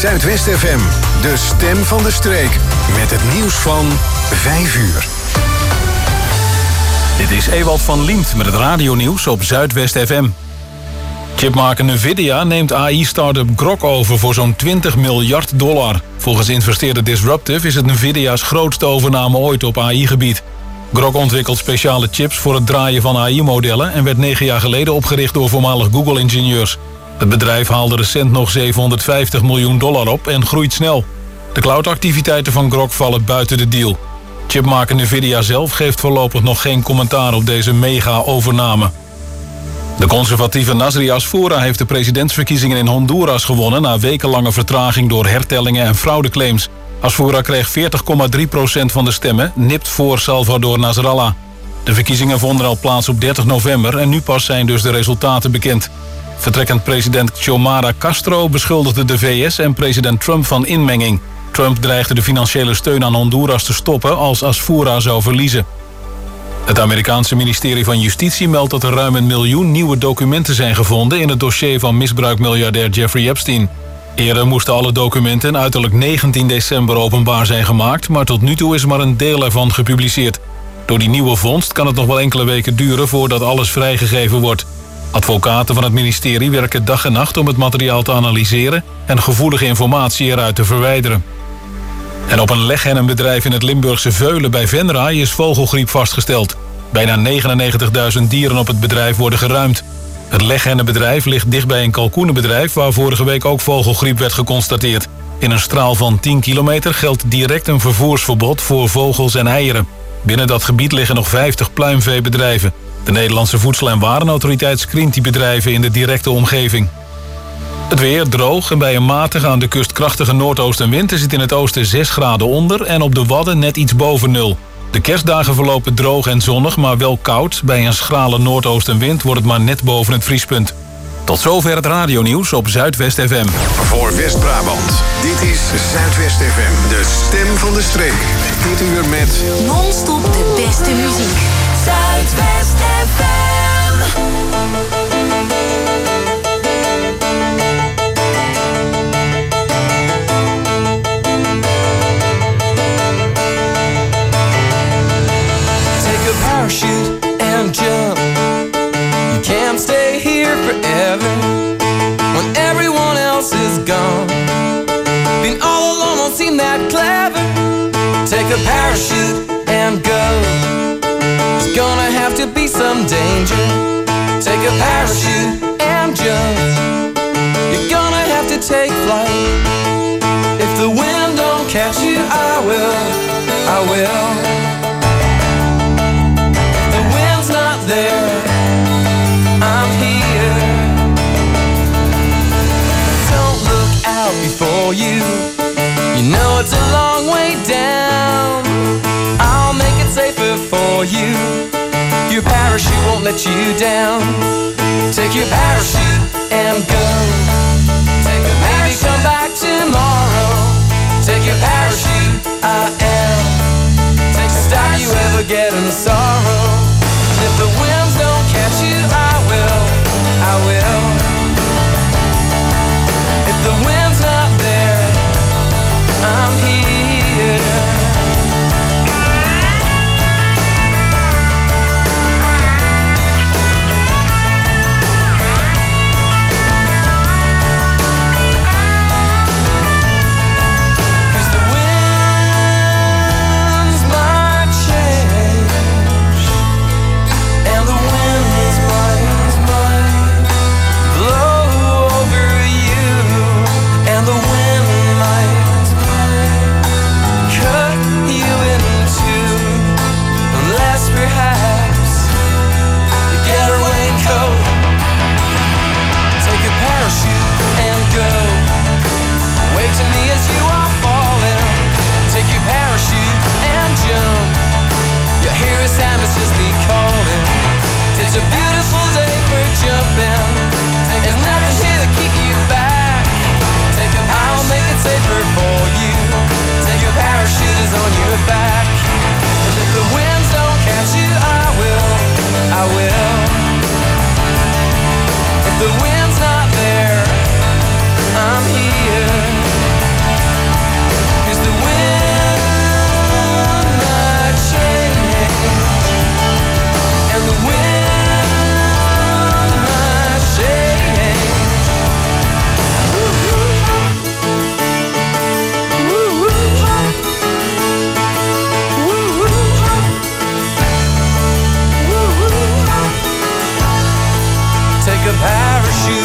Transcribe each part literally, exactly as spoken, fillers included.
Zuidwest F M, de stem van de streek. Met het nieuws van vijf uur. Dit is Ewald van Liemt met het radionieuws op Zuidwest F M. Chipmaker Nvidia neemt A I-startup Grok over voor zo'n twintig miljard dollar. Volgens investeerder Disruptive is het Nvidia's grootste overname ooit op A I-gebied. Grok ontwikkelt speciale chips voor het draaien van A I-modellen... en werd negen jaar geleden opgericht door voormalig Google-ingenieurs. Het bedrijf haalde recent nog zevenhonderdvijftig miljoen dollar op en groeit snel. De cloudactiviteiten van Grok vallen buiten de deal. Chipmaker Nvidia zelf geeft voorlopig nog geen commentaar op deze mega-overname. De conservatieve Nasri Asfoura heeft de presidentsverkiezingen in Honduras gewonnen... na wekenlange vertraging door hertellingen en fraudeclaims. Asfoura kreeg veertig komma drie procent van de stemmen, nipt voor Salvador Nasrallah. De verkiezingen vonden al plaats op dertig november en nu pas zijn dus de resultaten bekend. Vertrekkend president Xiomara Castro beschuldigde de V S en president Trump van inmenging. Trump dreigde de financiële steun aan Honduras te stoppen als Asfoura zou verliezen. Het Amerikaanse ministerie van Justitie meldt dat er ruim een miljoen nieuwe documenten zijn gevonden in het dossier van misbruikmiljardair Jeffrey Epstein. Eerder moesten alle documenten uiterlijk negentien december openbaar zijn gemaakt, maar tot nu toe is maar een deel ervan gepubliceerd. Door die nieuwe vondst kan het nog wel enkele weken duren voordat alles vrijgegeven wordt. Advocaten van het ministerie werken dag en nacht om het materiaal te analyseren en gevoelige informatie eruit te verwijderen. En op een leghennenbedrijf in het Limburgse Veulen bij Venray is vogelgriep vastgesteld. Bijna negenennegentigduizend dieren op het bedrijf worden geruimd. Het leghennenbedrijf ligt dichtbij een kalkoenenbedrijf waar vorige week ook vogelgriep werd geconstateerd. In een straal van tien kilometer geldt direct een vervoersverbod voor vogels en eieren. Binnen dat gebied liggen nog vijftig pluimveebedrijven. De Nederlandse Voedsel- en Warenautoriteit screent die bedrijven in de directe omgeving. Het weer droog en bij een matige aan de kust krachtige noordoostenwind is het in het oosten zes graden onder en op de Wadden net iets boven nul. De kerstdagen verlopen droog en zonnig, maar wel koud. Bij een schrale noordoostenwind wordt het maar net boven het vriespunt. Tot zover het radionieuws op Zuidwest F M. Voor West-Brabant, dit is Zuidwest F M, de stem van de streek. Dit uur met non-stop de beste muziek. Zuidwest F M. Take a parachute and jump. You can't stay here forever when everyone else is gone. Being all alone won't seem that clever. Take a parachute and go. There's gonna have to be some danger. Take a parachute and jump. You're gonna have to take flight. If the wind don't catch you, I will, I will. If the wind's not there, I'm here. Don't look out before you. You know it's a long way down. I'll make it safer for you. Your parachute won't let you down. Take your parachute and go. Take a Maybe come back tomorrow. Take your parachute, I am. Take to stop you ever getting sorrow. And if the winds don't catch you, I will, I will. If the wind's not there, I'm here.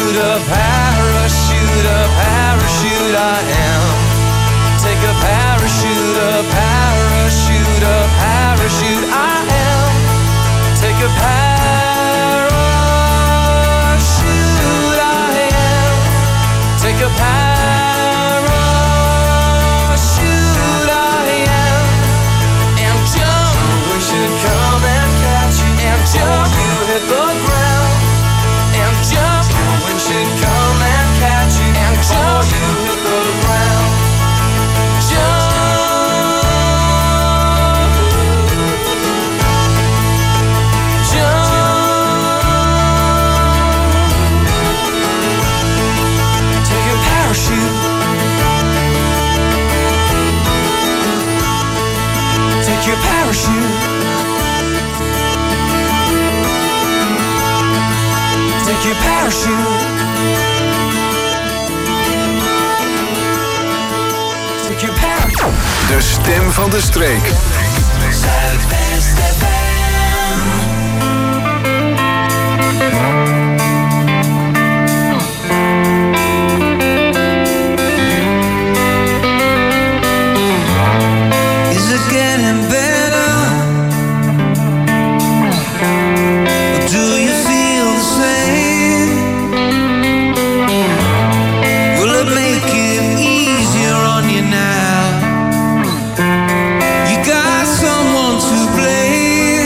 parachute, a parachute, a parachute I am. Take a parachute, a parachute, a parachute I am. Take a parachute I am. Take a parachute I am. And jump, we should come and catch you. And jump, you hit the ground. And jump, we should come and catch you. And jump, you hit the ground. Take your parachute. Take your parachute. Take your parachute. De stem van de streek. Zuidwest F M. Getting better, or do you feel the same? Will it make it easier on you now? You got someone to blame.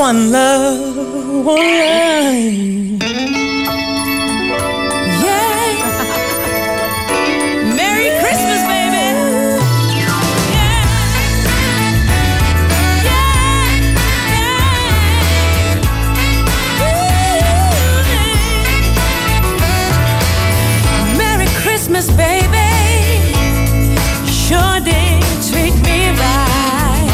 one love, one life. Baby, sure did treat me right.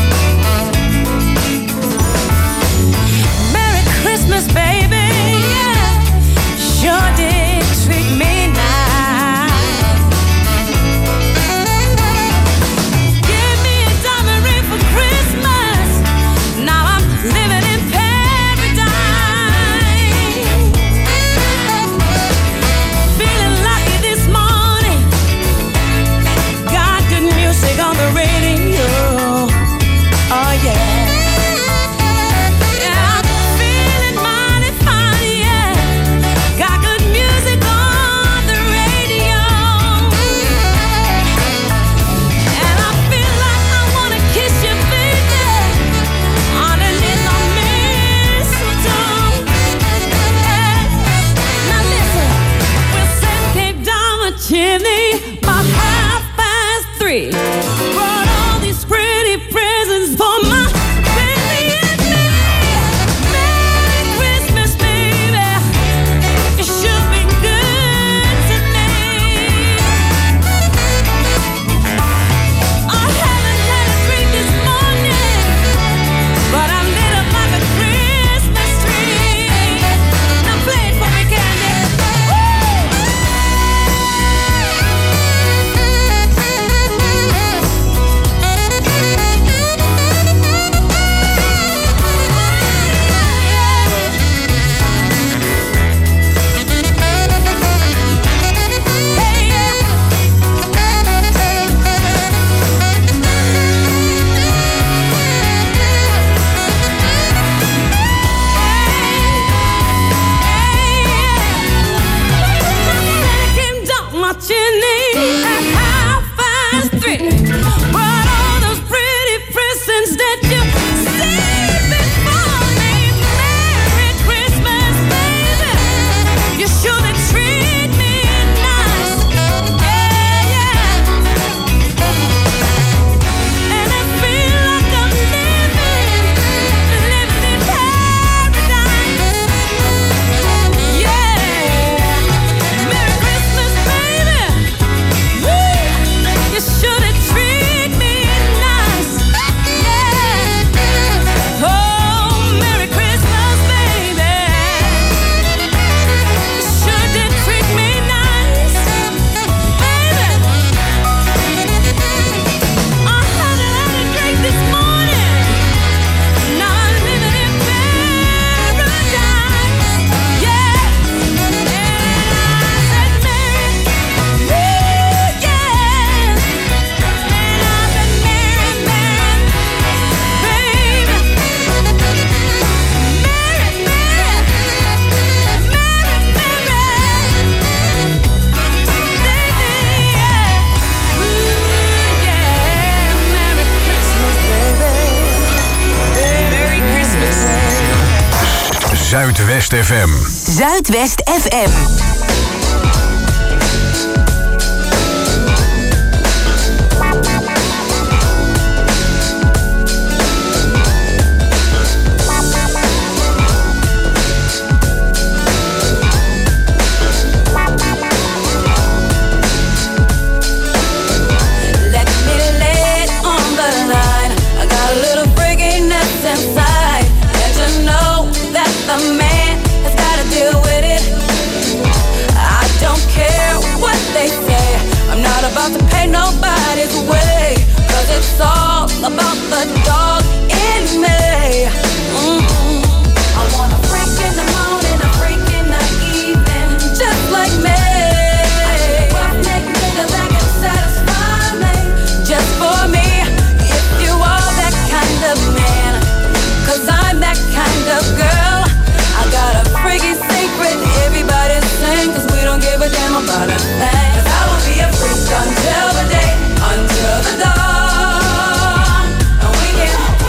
Merry Christmas, baby, yeah, sure did treat me nice. Give me a diamond ring for Christmas. Now I'm living in paradise. Feeling lucky this morning. Got good music on the radio. Oh yeah. Yeah, I'm feeling mighty fine, yeah. Got good music on the radio. And I feel like I wanna kiss you, baby, underneath the mistletoe. Hey, now listen, we'll send Cape down the chimney by half past three. Brought all these pretty presents for my baby and me. Merry Christmas, baby. You should be good to me. I haven't had a drink this morning, but I'm lit up like a Christmas tree. Now play it for me, Candy. Came down my chimney at half past three. Brought all those pretty presents that you saved before me. Merry Christmas, baby. You sure did treat me nice. Yeah, yeah. And I feel like I'm living, living in paradise. Yeah. Merry Christmas, baby. Woo. You should have treated me nice. Yeah. Oh, Merry Christmas, baby. You should have treated me nice, baby. I hadn't had a drink this morning. Now I'm living in paradise. Yeah. And I said, Merry, woo, yeah. And I said, Merry, Merry, baby. Merry, Merry, Merry, Merry, baby, yeah. Ooh, yeah. Merry Christmas, baby. Merry Christmas. Zuidwest F M. Zuidwest F M. Let me lay it on the line. I got a little freakiness inside. Let you know that the man has got to deal with it. I don't care what they say. I'm not about to pay nobody's way. Cause it's all about the dog in me. Mm-hmm. I want a freak in the morning, a freak in the evening. Just like me. Just for me, if you are that kind of man, cause I'm that kind of girl. I got a freaky secret, everybody's saying, cause we don't give a damn about a thing. Cause I will be a freak until the day, until the dawn. And we can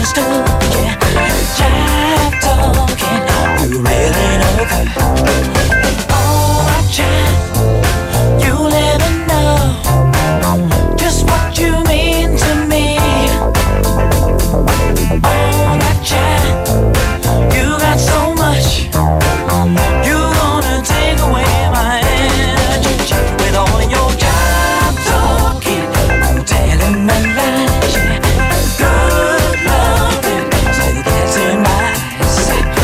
misunderstood. Yeah, jive talking, you really know good. Oh, I jive, you never know just what you mean to me. Oh, I jive, you got so much. You gonna take away my energy with all your jive talking, you telling me lies. Yeah. Good loving, so that's in my eyes.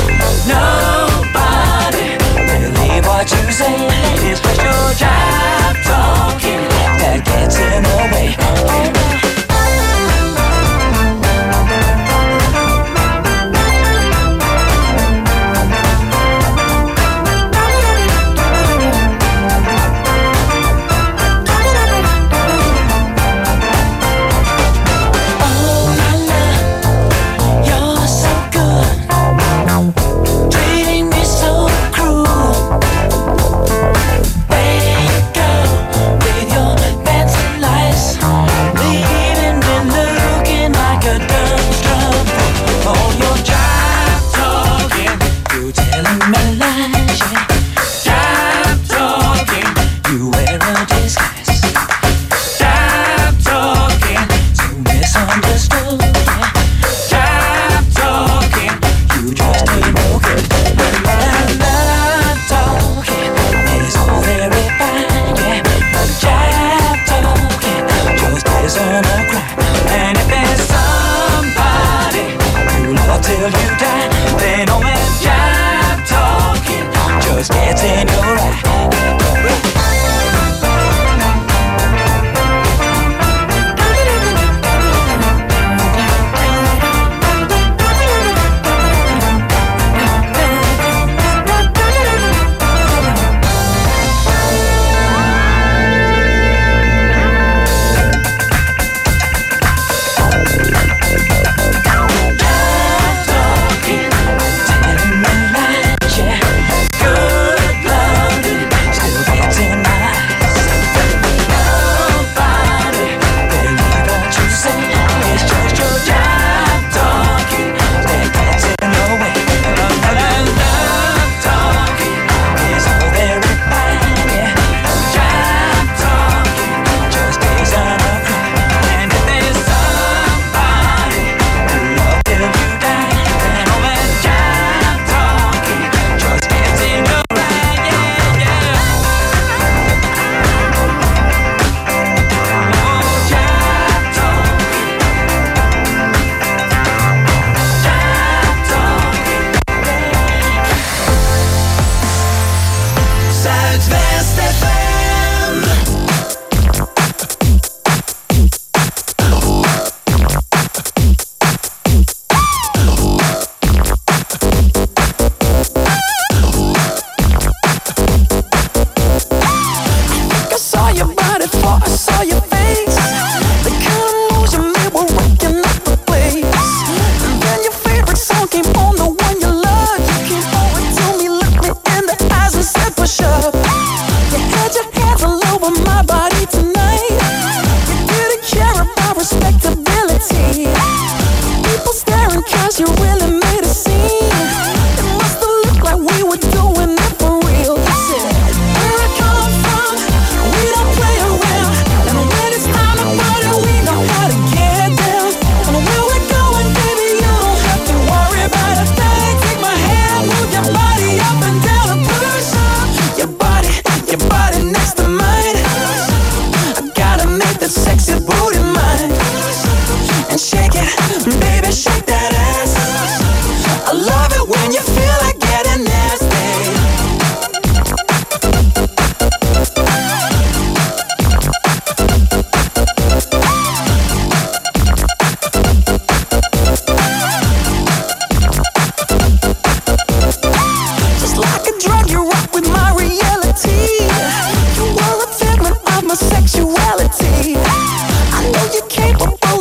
Nobody believe what you say. It's just your jive talking that gets in the way.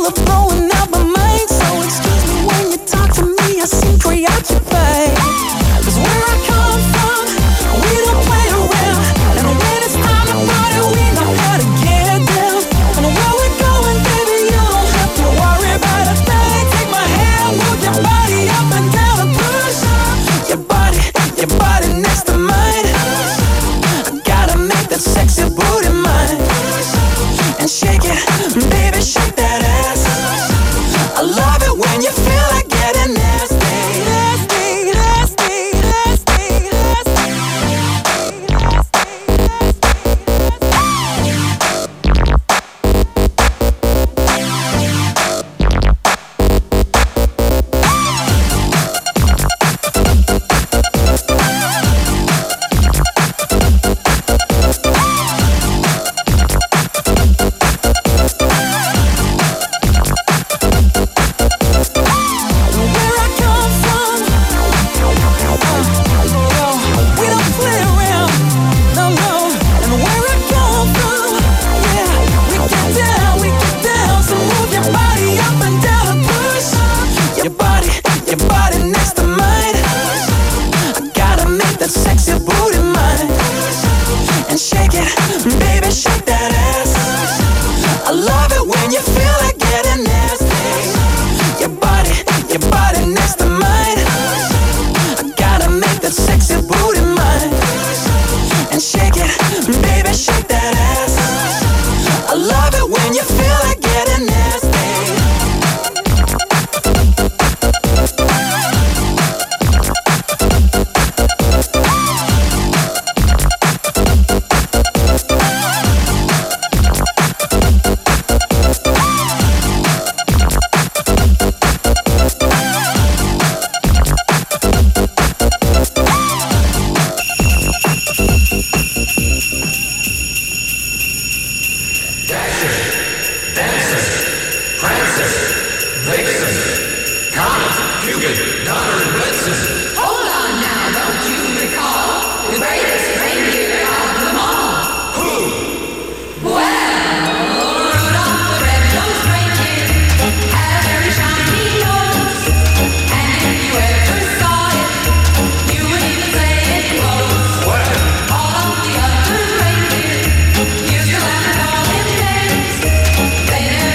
Preoccupied it when you feel like getting nasty. Nasty, nasty, nasty, nasty.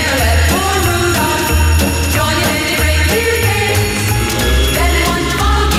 Join you in the great beer dance. Then one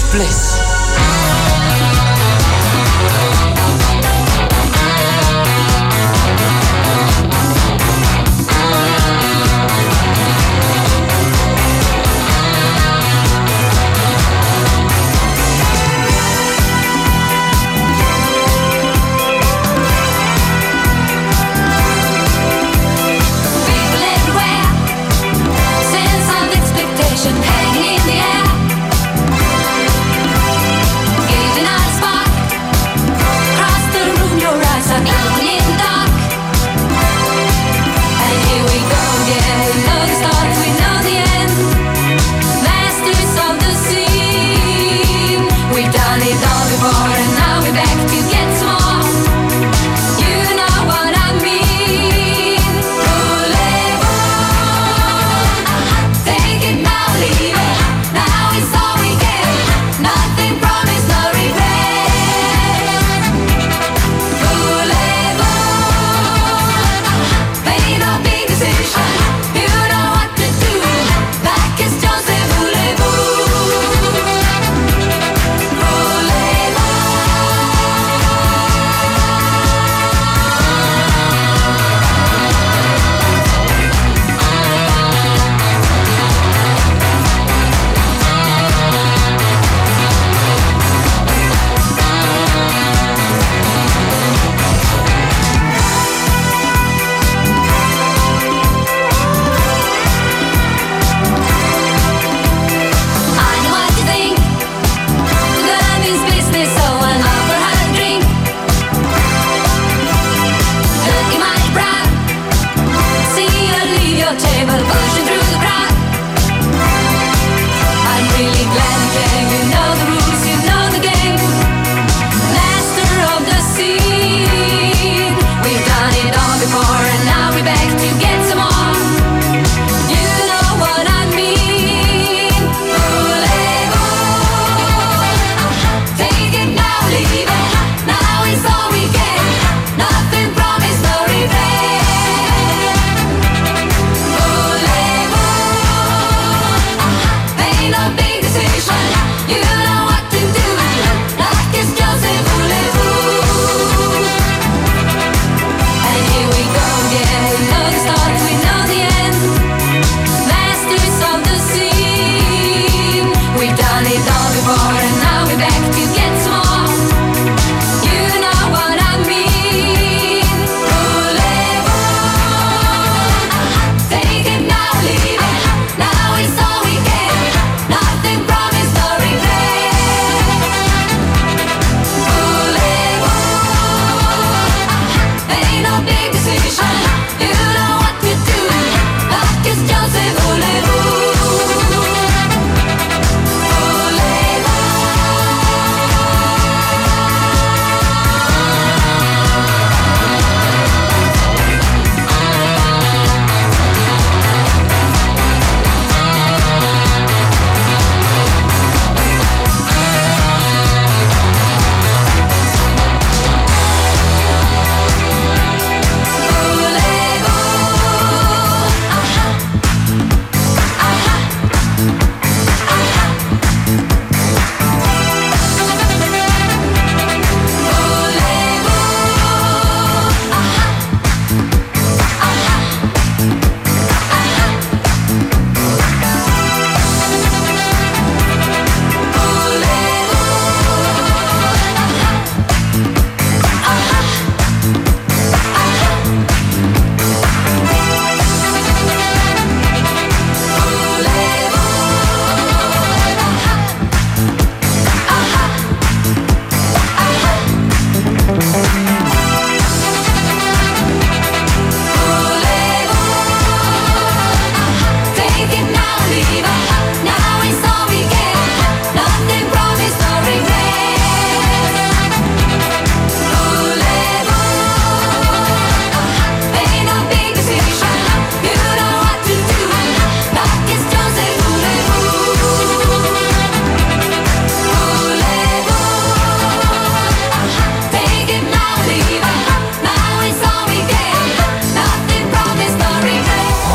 bliss. Hanging in the air, gazing at a spark.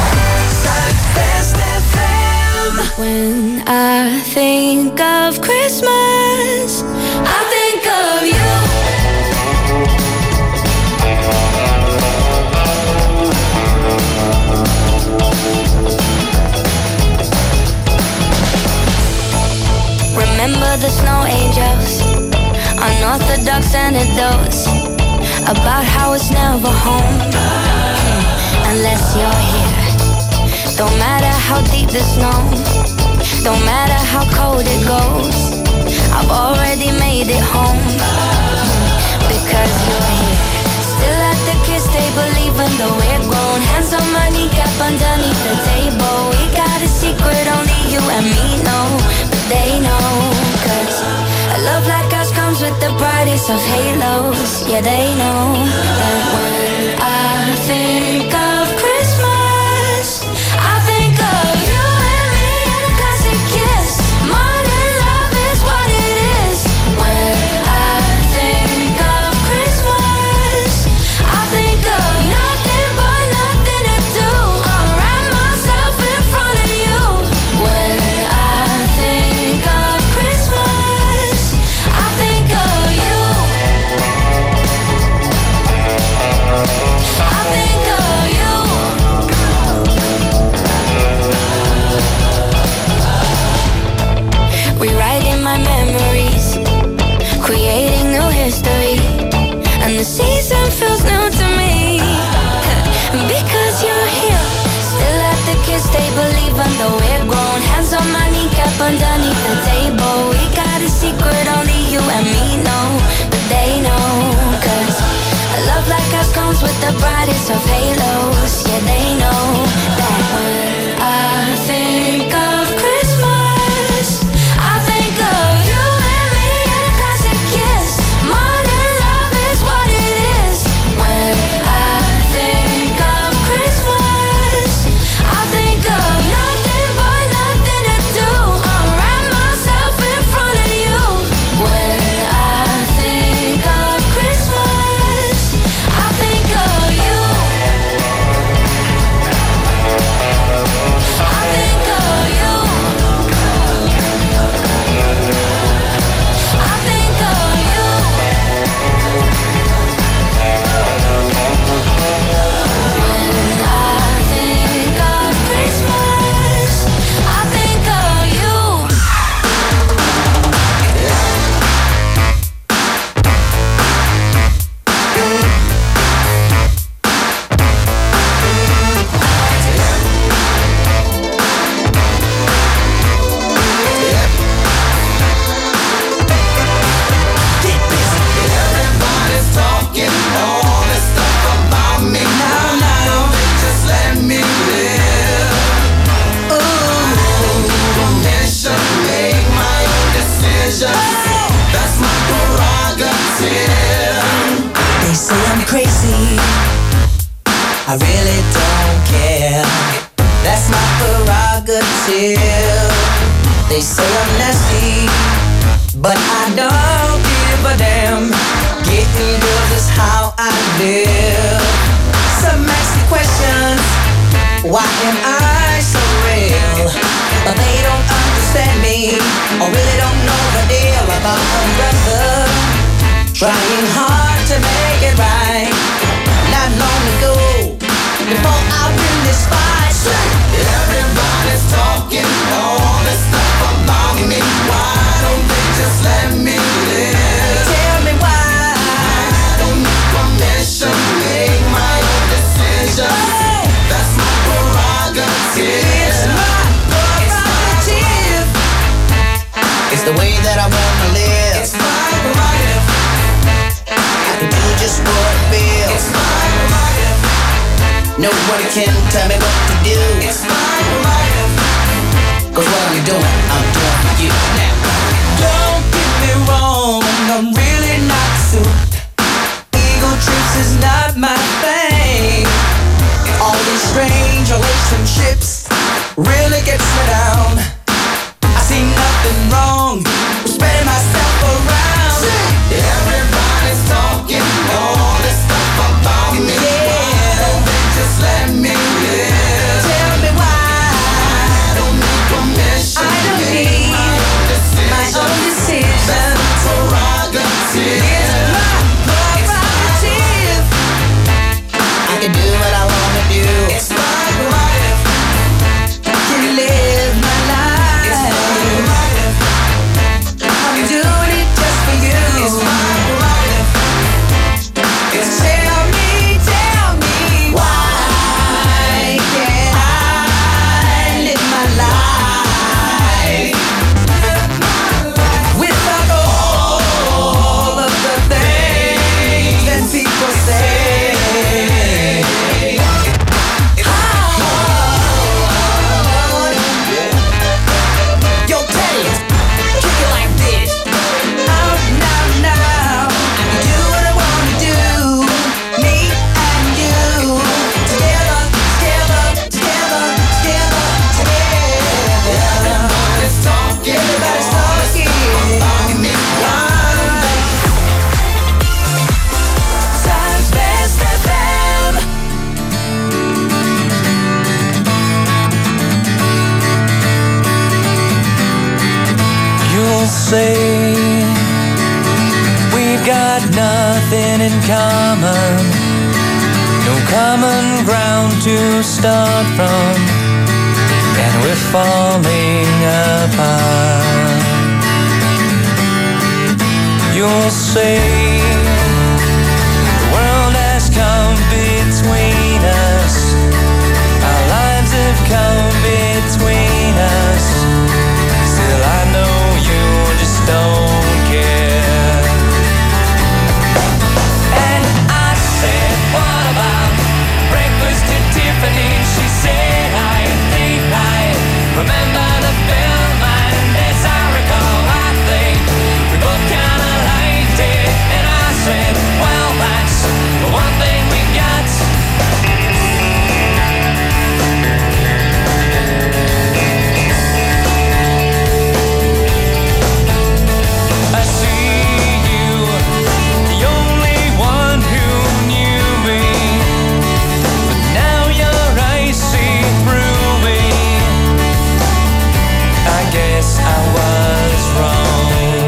When I think of Christmas Christmas, I think of you. Remember the snow angels, unorthodox anecdotes about how it's never home unless you're here. Don't matter how deep the snow, don't matter how cold it goes, I've already made it home because you're here. Still at the kiss table even though we're grown, hands on my kneecap underneath the table. We got a secret only you and me know, but they know. Cause a love like ours comes with the brightest of halos. Yeah, they know that when I think of Christmas, I think of you and me and a classic kiss. Modern love is what it is. When I think of Christmas, I think of nothing but nothing to do. I'll wrap myself in front of you. When I think of Christmas, I think of you. I think of you. Rewriting my memories, creating new history, and the season feels new to me because you're here. Still at the kiss table even though we're grown, hands on my kneecap underneath the table. We got a secret only you and me know, but they know. Cause a love like ours comes with the brightest of halos. Yeah, they know that when I think of Christmas, I think of you and me and a classic kiss. Modern love is what it is. When I think of Christmas, I think of nothing but nothing to do. I'll wrap myself in front of you. When I think of Christmas, I think of you. I think of you. I think of you. When I think of Christmas, I think of you. Everybody's talking all this stuff about me. Now, now, just let me live. Ooh, permission, make my own decisions. That's my prerogative. They say I'm crazy, I really don't care. That's my prerogative. They say I'm nasty, but I don't give a damn. Getting girls is how I live. Some ask me questions, why am I so real? But they don't understand me, or really don't know the deal about a brother trying hard to make it right. Not long ago, before I win this fight, Everybody's talking all this stuff about me. Why don't they just let me live? tell me why. I don't need permission, make my own decisions. That's my prerogative. It's my prerogative. It's the way that I wanna live. It's my prerogative. I can do just what I feel. It's my prerogative. Nobody can tell me what to do. It's my prerogative. Cause what I'm doing, I'm doing for you now. Don't get me wrong, I'm really not suited. Ego trips is not my thing. All these strange relationships really gets me down. I see nothing wrong with spreading myself around. Everybody's talking all this stuff about me. Why don't they just let me live? Tell me why. I don't need permission. I don't make need my own decisions. my own decisions. say we've got nothing in common, no common ground to start from, and we're falling apart. You'll say the world has come between us, our lives have come between us. Still I know you just don't care. And I said, what about breakfast at Tiffany? She said, I think I remember the film, and as I recall, I think we both kinda liked it. And I said, well, that's the one thing we got. I see you, the only one who knew me, but now your eyes see through me. I guess I was wrong.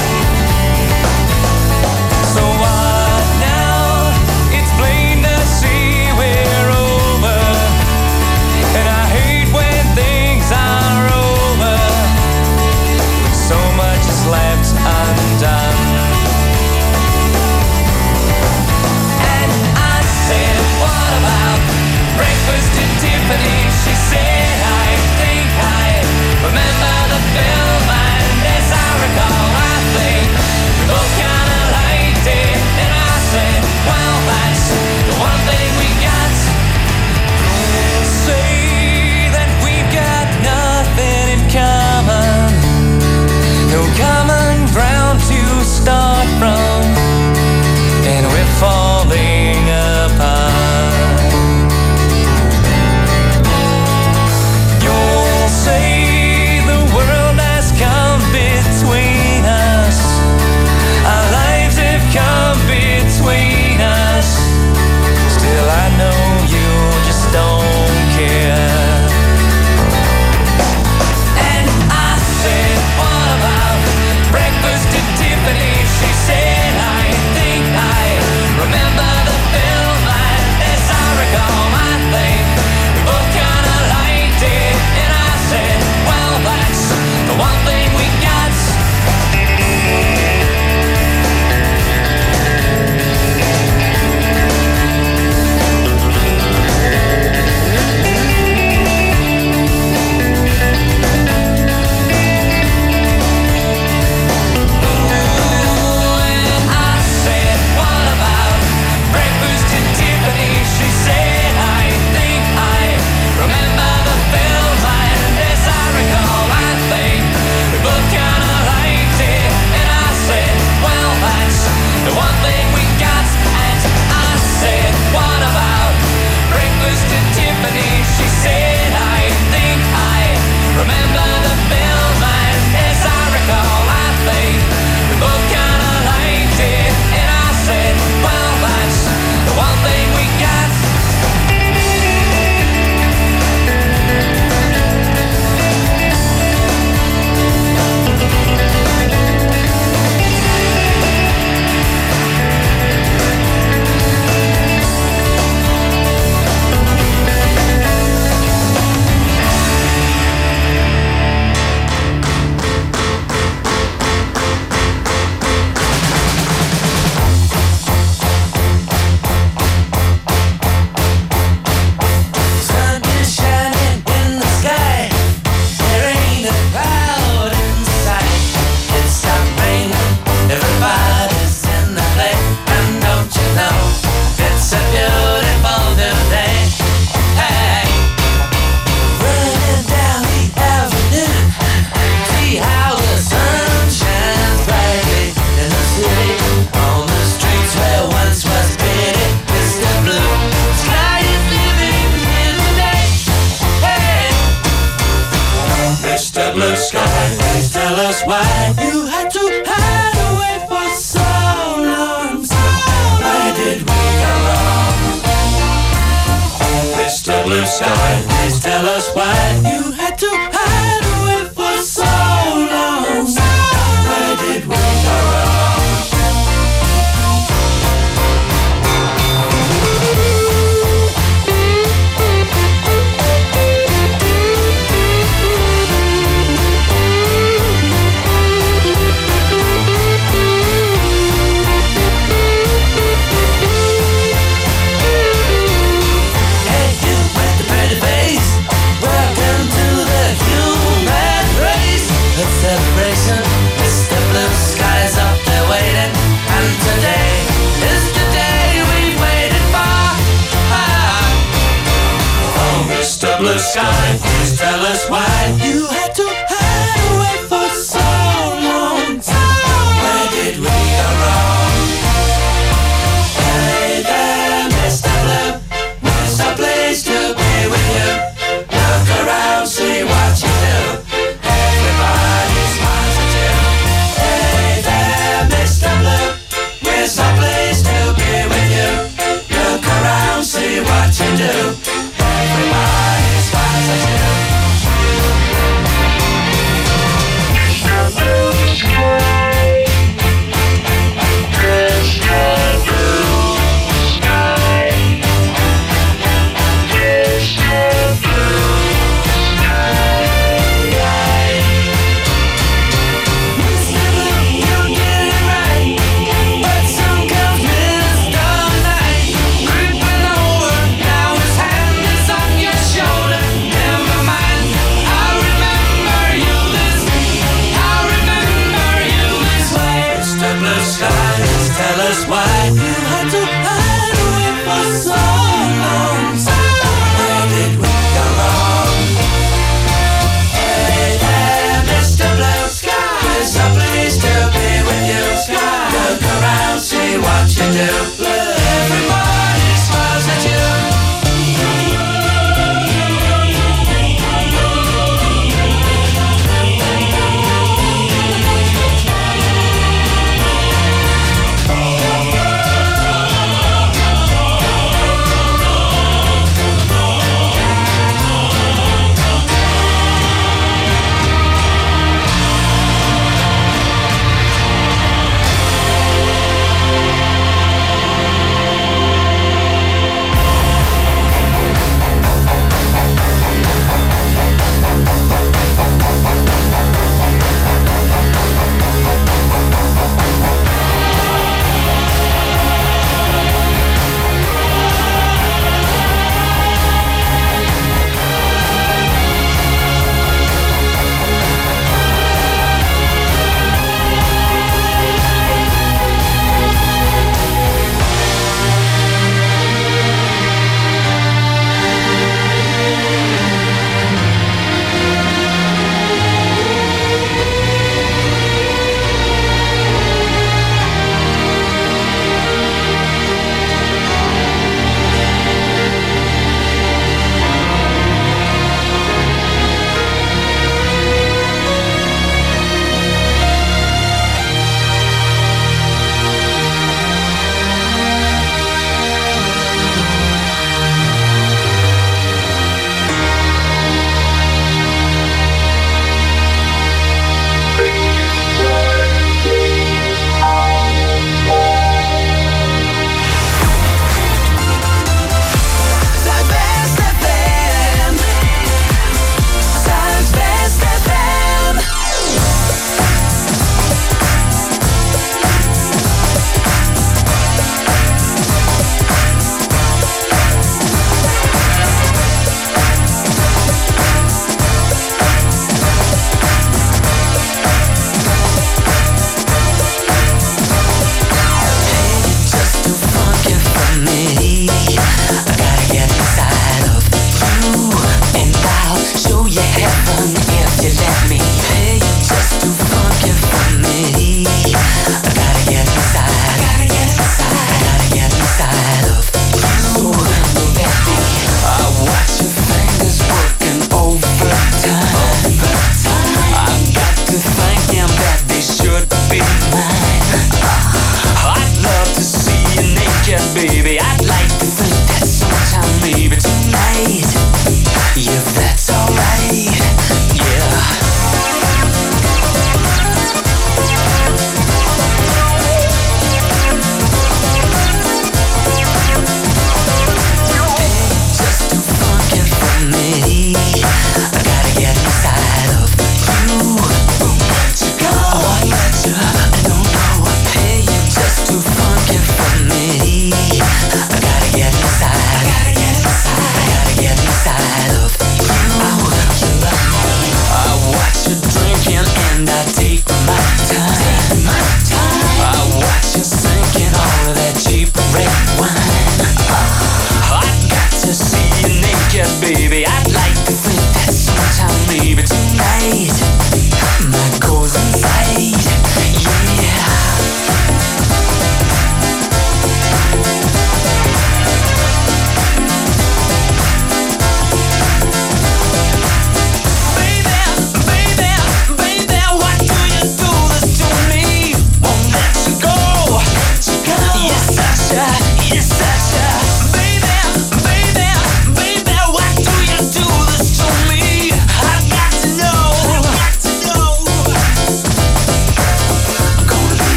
So what now? It's plain to see we're over, and I hate when things are over, when so much is left undone. And I said, what about breakfast at Tiffany? She said, I think I remember the film, and as I recall, I think we both kinda liked it. And I said, well, that's the one thing we got. Say that we've got nothing in common, no common ground to start from, and we're falling apart. You'll say the world has come between us, our lives have come between us. Still I know you just don't care. And I said, what about breakfast at Tiffany? She said, I think I remember the film, and as I recall, I think we both kinda liked it. And I said, well, that's the one thing we got. And I said, what about breakfast at Tiffany? She said, I think I remember the film, and as I recall, I think we both kinda liked it. And I said, well, that's the one thing we got. And I said, what about breakfast at Tiffany? She said, I think I remember the film, and as I recall, I think we both kinda liked it. And I said, well, that's the one thing we got. Sun is shining in the sky, there ain't a cloud in sight. It stopped raining, everybody's in the play, and don't you know, it's a beautiful new day. Hey, running down the avenue, see how the sun shines brightly in the city, on the streets where once was pity. Mister Blue Sky is living in the day. Hey, Mister Blue Sky, please tell us why you had to hide away for so long. Where did we go wrong? Mister Blue Sky, please tell us why you had to hide away for so long. sky. Please tell us why you had to hide away for so long time. Where did we go wrong? Hey there, Mister Blue, where's a place to be with you? Look around, see what you do. Everybody smiles at you. Hey there, Mister Blue, where's a place to be with you? Look around, see what you do. Everybody smiles at you. Why you had to hide away for so long time? Where did we go wrong? Hey there, Mister Blue Sky, there's a place to be with you. Sky, look around, see what you do.